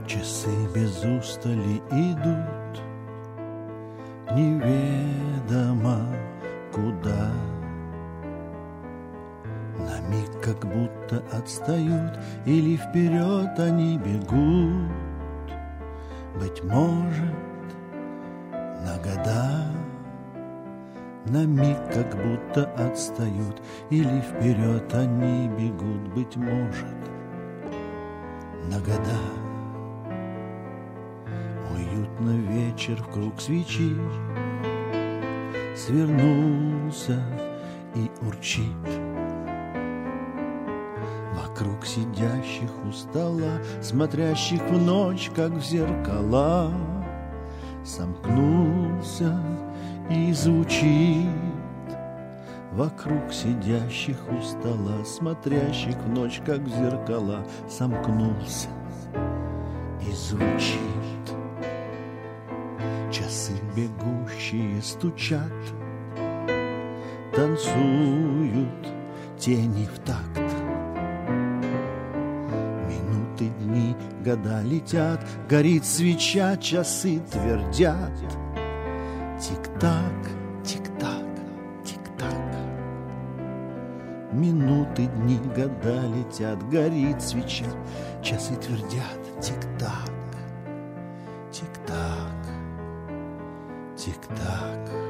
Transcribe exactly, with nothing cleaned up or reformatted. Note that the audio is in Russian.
Часы без устали идут, неведомо куда. На миг как будто отстают, или вперед они бегут, быть может, на года. На миг как будто отстают, или вперед они бегут, быть может, на года. Уютно вечер в круг свечи свернулся и урчит. Вокруг сидящих у стола, смотрящих в ночь, как в зеркала, сомкнулся и звучит. Вокруг сидящих у стола, смотрящих в ночь, как в зеркала, сомкнулся и звучит. Часы бегущие стучат, танцуют тени в такт. Минуты, дни, года летят, горит свеча, часы твердят. Тик-так, тик-так, тик-так. Минуты, дни, года летят, горит свеча, часы твердят. Тик-так, тик-так, тик-так.